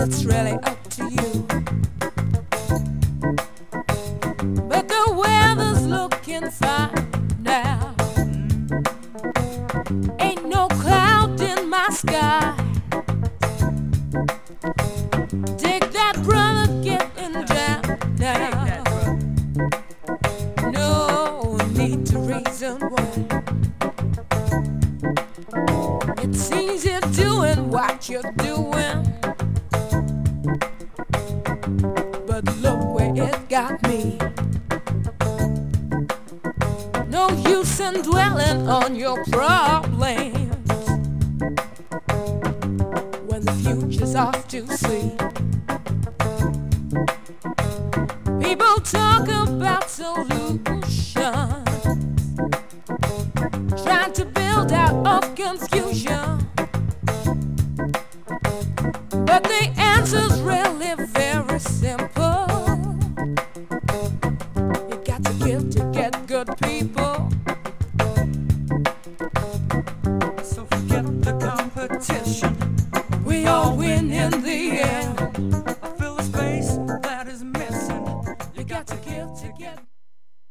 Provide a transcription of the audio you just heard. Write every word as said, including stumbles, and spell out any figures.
it's really up to you. But the weather's looking fine now. Ain't no cloud in my sky. Dig that brother getting down now. No need to reason why. It seems you're doing what you're doing, but look where it got me. No use in dwelling on your problems when the future's off to sea. People talk about solutions, trying to build out of confusion.